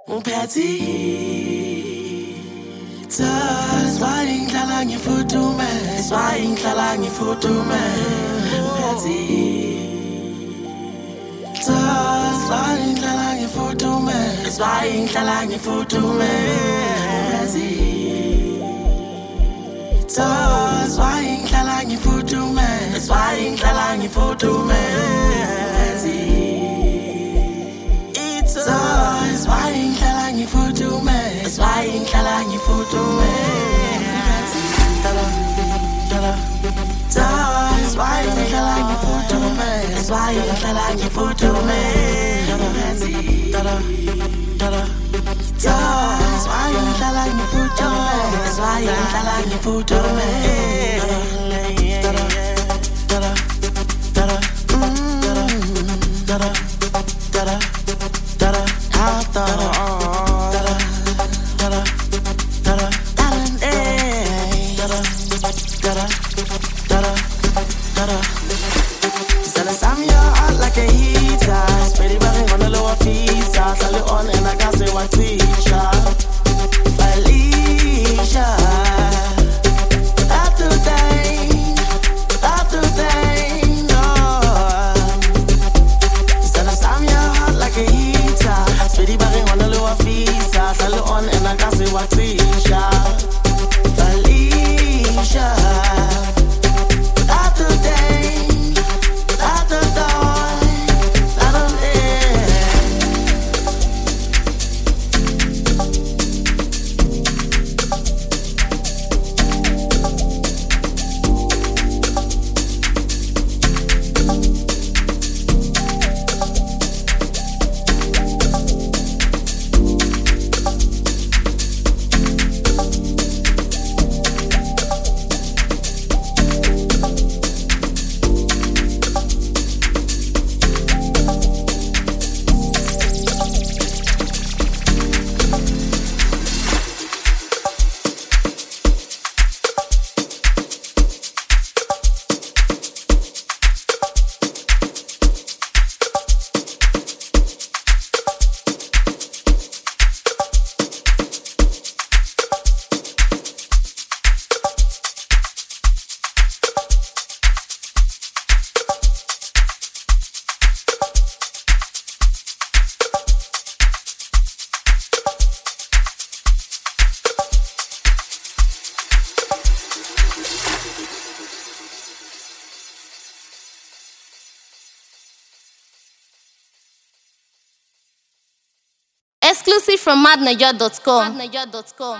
Swayingihlala ngifuthume, swayingihlala ngifuthume, swayingihlala ngifuthume, swayingihlala ngifuthume, swayingihlala ngifuthume, swayingihlala ngifuthume, swayingihlala ngifuthume, swayingihlala ngifuthume, swayingihlala ngifuthume, swayingihlala ngifuthume, swayingihlala ngifuthume, swayingihlala ngifuthume. I'm your heart like a heater. Spread it running on the lower feet. Start it on and I got say what teacher. Felicia. After day, no. I'm your heart like a heater. Spread it running on the lower feet. Start it on and I got say what teacher. Felicia. Exclusive from madnaja.com.